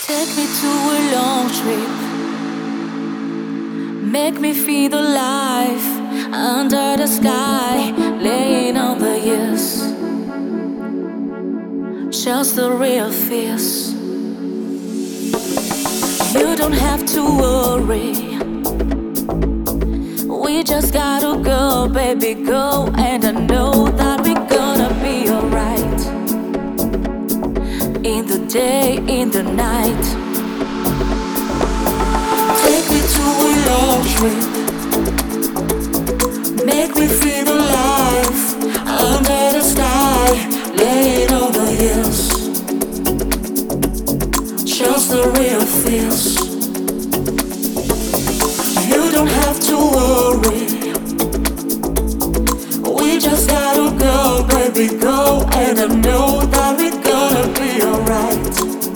Take me to a long trip. Make me feel alive under the sky, laying on the years. Shows the real fears. You don't have to worry. We just gotta go, baby, go. And I know that we're gonna be alright. In the day, in the night. Take me to a long trip. Make me feel alive under the sky, laying on the hills. Shows the real feels. You don't have to worry. We just gotta go, baby, go. And I know that we're gonna be alright.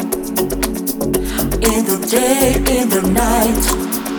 In the day, in the night.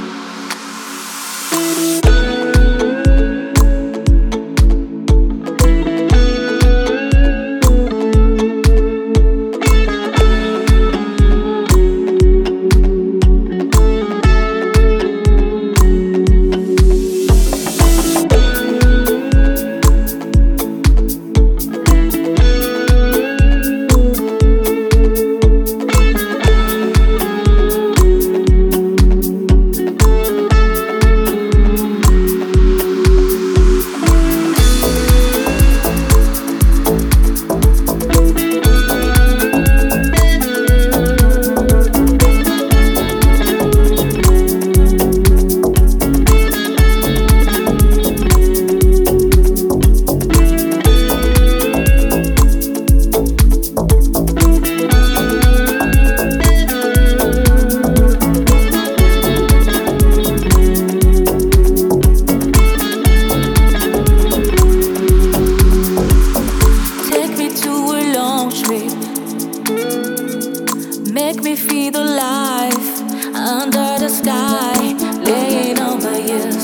Make me feel alive under the sky, laying on the years.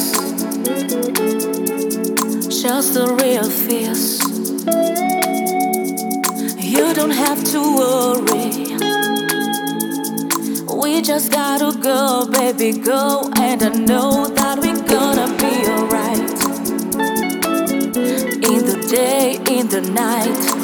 Shows the real fears. You don't have to worry. We just gotta go, baby, go. And I know that we're gonna be alright. In the day, in the night.